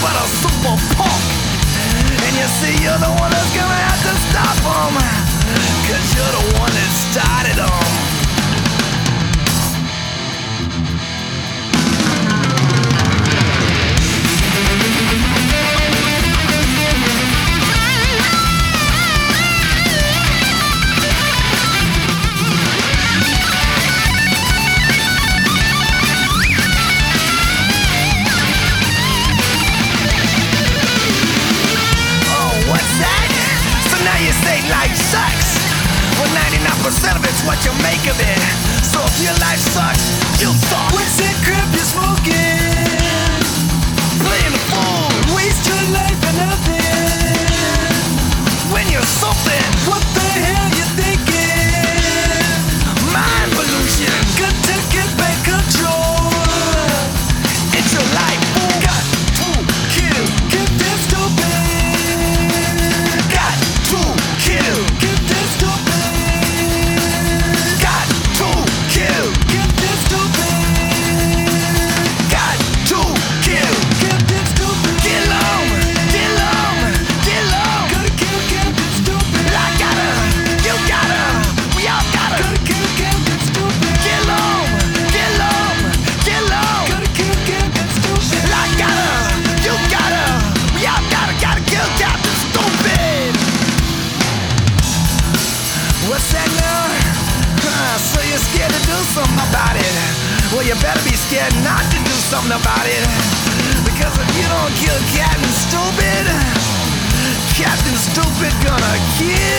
but a super punk. And you see, you're the one that's gonna have to stop them, 'cause you're the one that started them. Life sucks. Well, 99% of it's what you make of it. So if your life sucks, you suck. What's that crap you're smoking? Playing the fool. Waste your life for nothing. When you're something, what the hell you thinking? Mind pollution. Got to get back control. It's your life, fool. Got to kill. Get that stupid. Got to kill. Get that stupid. Got to kill. Get that stupid. Got to kill. Get that stupid. Kill 'em. Kill 'em. Kill 'em. Gotta kill Captain Stupid. I gotta. You gotta. We all gotta. Gotta kill Captain Stupid. Kill 'em. Kill 'em. Kill 'em. Gotta kill Captain Stupid. I gotta. You gotta. We all gotta kill Captain Stupid. What's that now? So you're scared to do something about it. Well, you better be scared not to do something about it. Because if you don't kill Captain Stupid, Captain Stupid gonna kill